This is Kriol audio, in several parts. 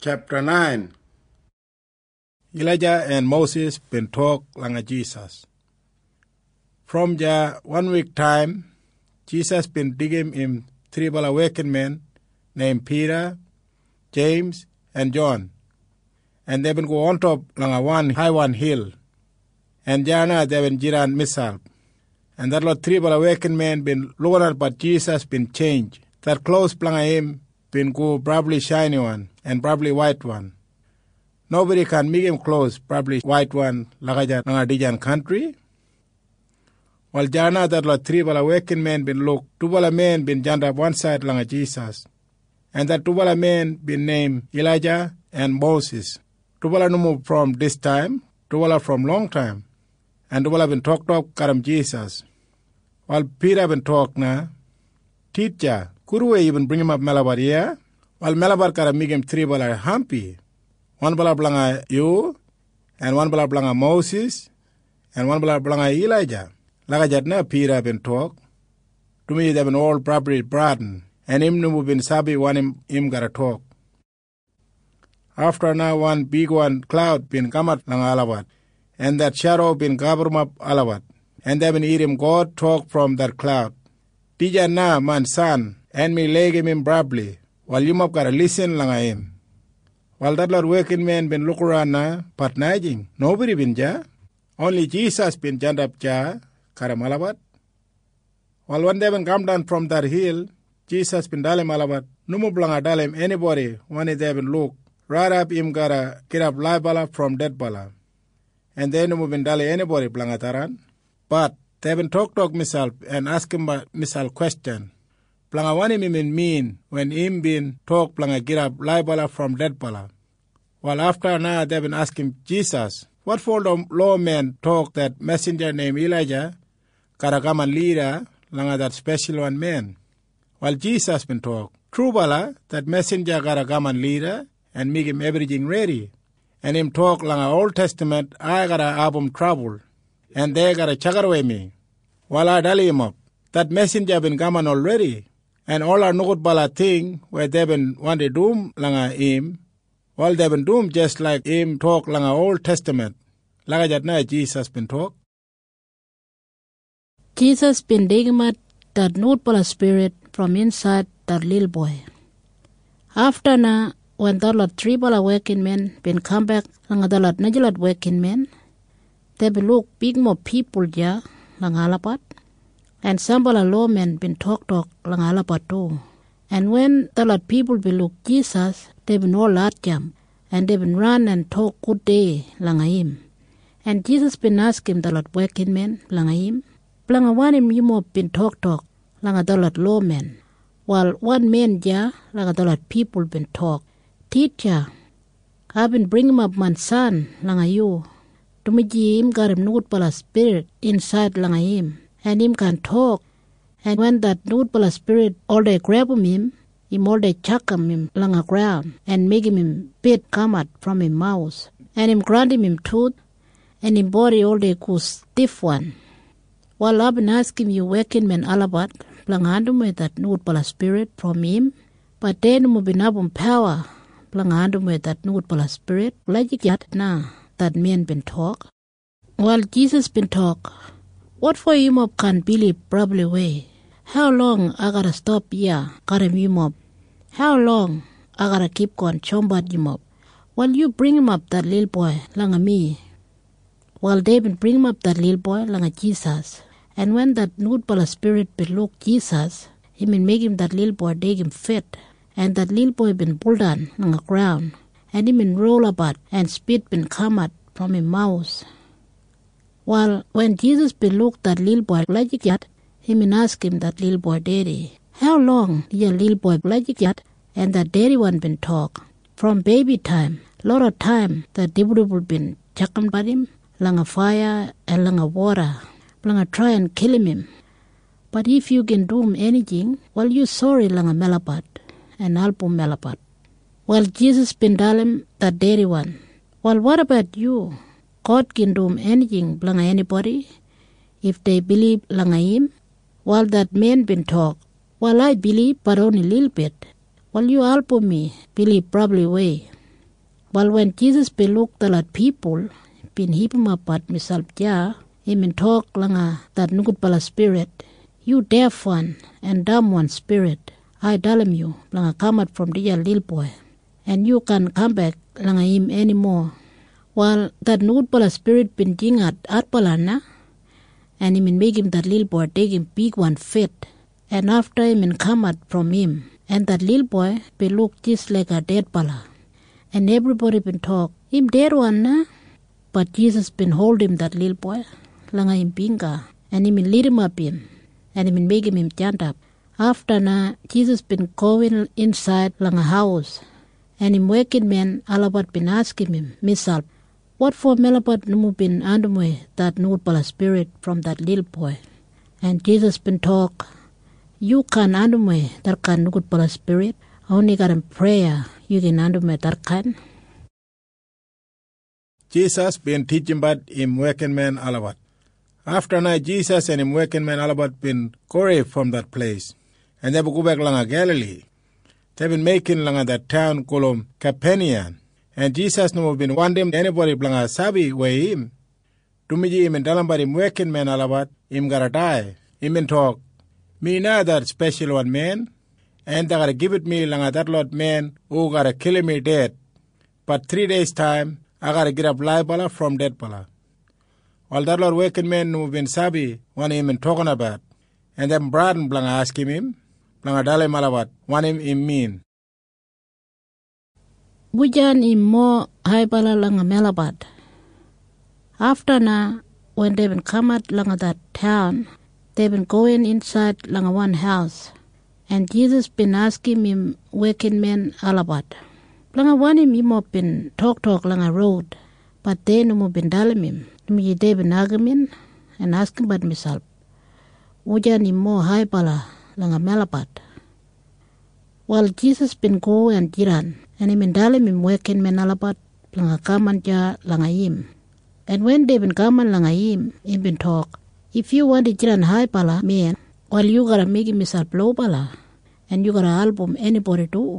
Chapter 9. Elijah and Moses been talk langa Jesus. From the 1 week time, Jesus been digging him three awakened men named Peter, James, and John. And they been go on top langa one high one hill. And Jana they been jiran misal. And that lot three awakened men been looking at but Jesus been changed. That clothes planga him been go probably shiny one and probably white one. Nobody can make him clothes probably white one lagaja nangadijan country. While Jana that lot three awakened men been look, two men been janda up one side langa Jesus. And that two men been named Elijah and Moses. Two no move from this time, two from long time. And two been talked karam Jesus. While Peter been talk na, teacher, could we even bring him up Malabar here? While Malabar karam make him three hampi. One bala blanga you, and one bala blanga Moses, and one bala blanga Elijah. Lagajat na Peter been talk. To me they been all probably braden, and him no been sabi one him gotta talk. After now one big one cloud been kamat langa alawat, and that shadow been gabarum up alawat, and they been hear him God talk from that cloud. Tija na man son, and me leg him brably, while you mop gotta listen langa him. While that lot working men been look around na, but najing, nobody been ja. Only Jesus been jand up ja, karamalabat. While one day been come down from that hill, Jesus been dalim alabat, numu blanga dalim anybody, one day been look, right up him gotta get up live bala from dead bala. And then numu been dali anybody blanga taran. But they been talk misal and ask him misal question. Blanga one him mean when him been talk blanga get up live bala from dead bala. While after now they been asking Jesus, what for the lawman talk that messenger named Elijah, karagaman leader, langa that special one man. While Jesus been talk, true bala, that messenger karagaman leader, and make him everything ready. And him talk langa Old Testament, I gotta album trouble, and they gotta chagarwe me. While I dali him up, that messenger been gaman already, and all our note bala thing where they been want to doom langa him, while they been doom just like him talk langa Old Testament. Lagajat na Jesus been talk. Jesus been digging at that note bala spirit from inside that little boy. After na, when that lot three bala working men been come back langa that lot najilat working men, they be look big more people ja langa alapat. And some bala lawmen been talk langa alapat too. And when the lot people be look Jesus, they been all at jam, and they been run and talk good day langa him. And Jesus been ask him the lot working men langa him, blanga one him you more been talk langa the lot lawmen, while one man ja langa the lot people been talk. Teacher, I've been bring him up man son langa you. To me him got him note bala spirit inside langa him, and him can talk. And when that note bala spirit all they grab him all they chuck him langa ground, and make him bit come out from him mouth, and him grant him tooth, and him body all they go stiff one. While I've been asking you working men alabat, blangandum with that note bala spirit from him, but then mo binabum power, blangandum with that note bala spirit, like yet na, that men been talk. While Jesus been talk, what for him up can believe probably way? How long I gotta stop here, gotta him up? How long I gotta keep on chombad him up? While you bring him up that little boy, langa me. While they been bring him up that little boy, langa Jesus. And when that note bala spirit be look Jesus, he been make him that little boy dig him fit. And that little boy been pulled down langa ground. And he been roll about and spit been come out from his mouth. While when Jesus be look that little boy like yet, he been ask him that little boy daddy, how long your little boy like yet? And that daddy one been talk. From baby time, lot of time that devil been chucking by him, langa fire and langa water, langa try and kill him. But if you can do him anything, well you sorry langa melapat and alpum melapat. Well Jesus been dalim that daddy one. Well what about you? God can do him anything langa anybody if they believe langa him. While that man been talk, well I believe but only little bit. Well you help me believe probably way. But when Jesus be look talat people, bin hipumapat misal ja, imin talk langa that nugut pala spirit, you deaf one and dumb one spirit, I dalam you langa come out from the little boy, and you can come back langa him anymore. While that nugut pala spirit bin jingat at palana, and him make him that little boy take him big one fit, and after him come out from him, and that little boy be look just like a dead pala. And everybody been talk, him dead one na? But Jesus been hold him that little boy, langa him binga, and him lead him up him, and him make him stand up. After na, Jesus been going inside langa house, and him waking man alabat been asking him, misal, what for melabat numu been andumwe that nugut pala spirit from that little boy? And Jesus been talk, you can andumwe that can nugut pala spirit, only got in prayer, you can andumwe that can. Jesus been teaching about him working man alabat. After night, Jesus and him working man alabat been corre from that place, and they go back langa Galilee. They been making langa that town called Capernaum, and Jesus no been wanting anybody langa sabi way him. Tumiji him and dalambari him working man alabat him gotta die. Him and talk, me na that special one man, and they gotta give it me langa that Lord man who gotta kill me dead. But 3 days time, I gotta get up live bala from dead bala. All that Lord working men who been sabi want him and talking about, and then Braden blanga asking him, blanga dale malabat, want him mean. Bujan im mo hai bala langa melabat. After na, when they been come out langa that town, they been going inside langa one house, and Jesus been asking him working men alabat. Langa one him imo been talk langa road, but they no mo been dalim him. Numi they been arguing and asking about myself. Ujan imo hai bala langa melabat. While Jesus been go and jiran, and him dalim him working men alabat langa kaman ja langa him. And when they been kaman langa him been talk, if you want to jiran hai bala man, well you gotta make him myself low bala, and you gotta album anybody do.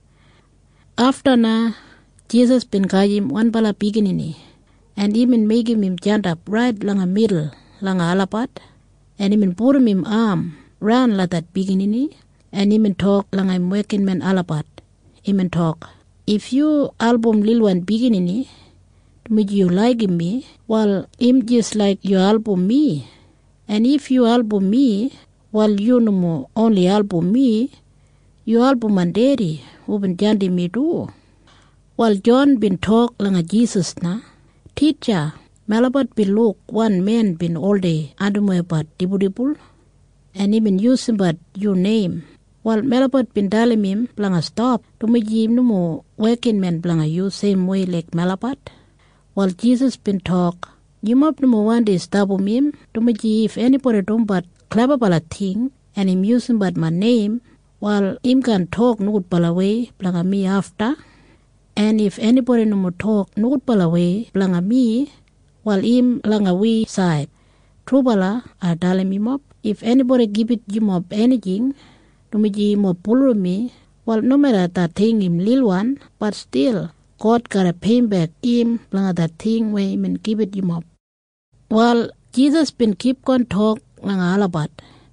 After na, Jesus been kayim one bala beginning, and even make him stand up right langa middle, langa alapat, and him put him arm round la that beginning, and him talk langa him working man alapat. Him talk, if you album lil one beginning, would you like me? Well, him just like you album me, and if you album me, well you no more only album me, you album and daddy who been jandi me too. While John been talk langa Jesus na, teacher, malabat be look one man been all day andumwe but dibudibul, and even using but your name. While malabat been dalim him blanga stop, tumiji no more working man blanga you same way like malabat. While Jesus been talk, you mop no more one day stop him, tumiji if anybody don't but clever bala thing, and him using but my name, while him can talk no good bala way blanga me after. And if anybody no more talk no good bala way blanga me, while him blanga we side, true bala I dalim him up. If anybody give it you up anything, tumiji mo pull me, well no matter that thing him lil one, but still God gotta pay back him blanga that thing where him and give it him up. While Jesus been keep on talk langa alabat,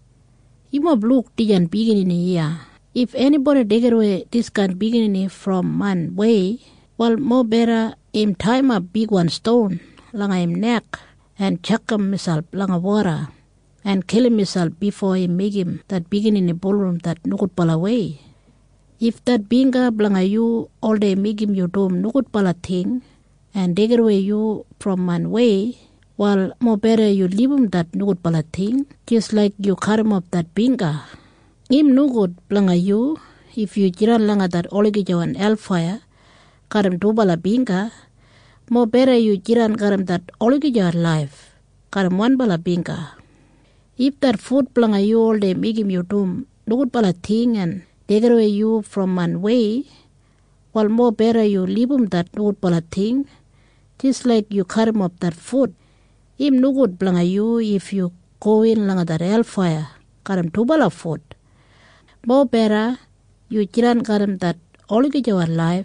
him up look dijan beginning here. If anybody take away this can beginning from man way, well more better him time a big one stone langa him neck and chuck him himself langa water and kill him himself before he make him that beginning in ballroom that no good pala way. If that binga blanga you all day make him your dome no good pala thing and take away you from man way, well more better you leave him that no good pala thing, just like you cut him up that binga. Him no good blanga you, if you jiran langa that oligijo and hellfire, cut him do bala binga, more better you jiran cut him that oligijo alive, cut him one bala binga. If that food blanga you all day make him your dome no good bala thing and take away you from one way, while more better you leave him that no good bala thing, just like you cut him up that food. Him no good blanga you if you go in langa that hellfire, cut him two bala food. More better you jiran cut him that oligijo alive,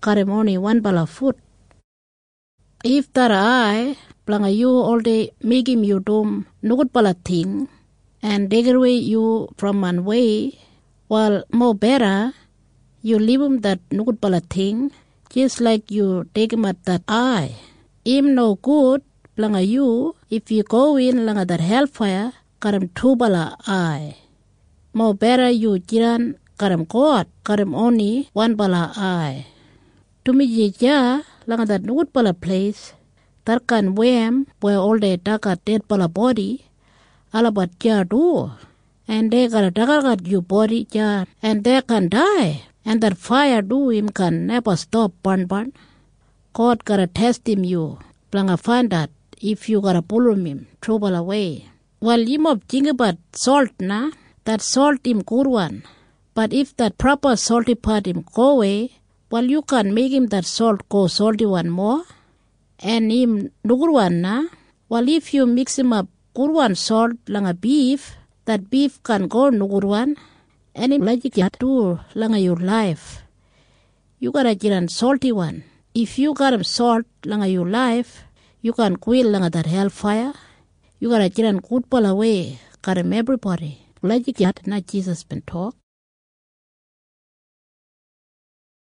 karim only one bala foot. If that I planga you all day make him you dom nugut bala thing and take away you from one way, while more better you leave him that nugut bala thing, just like you take him at that eye. Him no good planga you if you go in langa that hellfire karam two bala eye. More better you jiran karam God karam only one bala eye. To me ja langa that nugut bala place tarkan wem where all the taka dead bala body alabat ja do, and they gotta dagat you body ja and they can die, and that fire do him can never stop burn. God gotta test him you planga find that if you gotta pull him trouble away. Well, you mob think about salt na, that salt him good one, but if that proper salty part him go away, well, you can make him that salt go salty one more, and him no good one na. Well, if you mix him up good one salt langa beef, that beef can go no good one, and him like you do langa your life. You gotta get an salty one. If you got him salt langa your life, you can quit langa that hellfire. You gotta get an good ball away, got him everybody. Like you not Jesus been talk.